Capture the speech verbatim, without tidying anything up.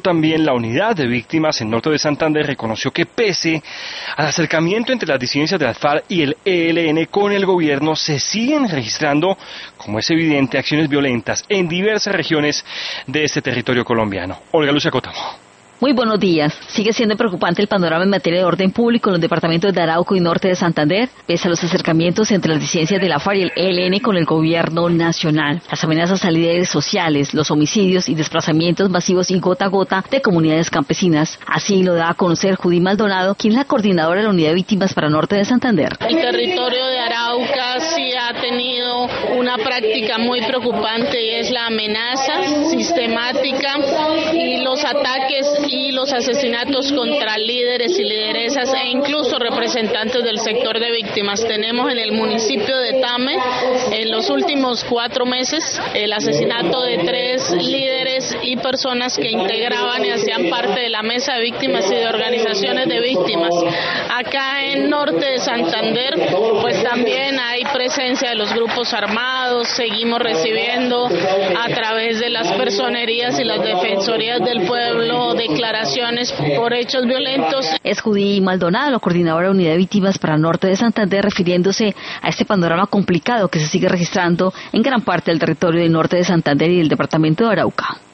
También la unidad de víctimas en Norte de Santander reconoció que pese al acercamiento entre las disidencias de las FARC y el E L N con el gobierno, se siguen registrando, como es evidente, acciones violentas en diversas regiones de este territorio colombiano. Olga Lucia Cotamo. Muy buenos días. Sigue siendo preocupante el panorama en materia de orden público en los departamentos de Arauco y Norte de Santander, pese a los acercamientos entre las disidencias de la FARC y el E L N con el gobierno nacional. Las amenazas a líderes sociales, los homicidios y desplazamientos masivos y gota a gota de comunidades campesinas. Así lo da a conocer Judy Maldonado, quien es la coordinadora de la Unidad de Víctimas para Norte de Santander. El territorio de Arauca sí ha tenido una práctica muy preocupante y es la amenaza sistemática y los ataques y los asesinatos contra líderes y lideresas e incluso representantes del sector de víctimas. Tenemos en el municipio de Tame, en los últimos cuatro meses, el asesinato de tres líderes y personas que integraban y hacían parte de la mesa de víctimas y de organizaciones de víctimas. Acá en Norte de Santander, pues también hay presencia de los grupos armados, seguimos recibiendo a través de las personerías y las defensorías del pueblo declaraciones por hechos violentos. Es Judy Maldonado, la coordinadora de Unidad de Víctimas para Norte de Santander, refiriéndose a este panorama complicado que se sigue registrando en gran parte del territorio del Norte de Santander y del departamento de Arauca.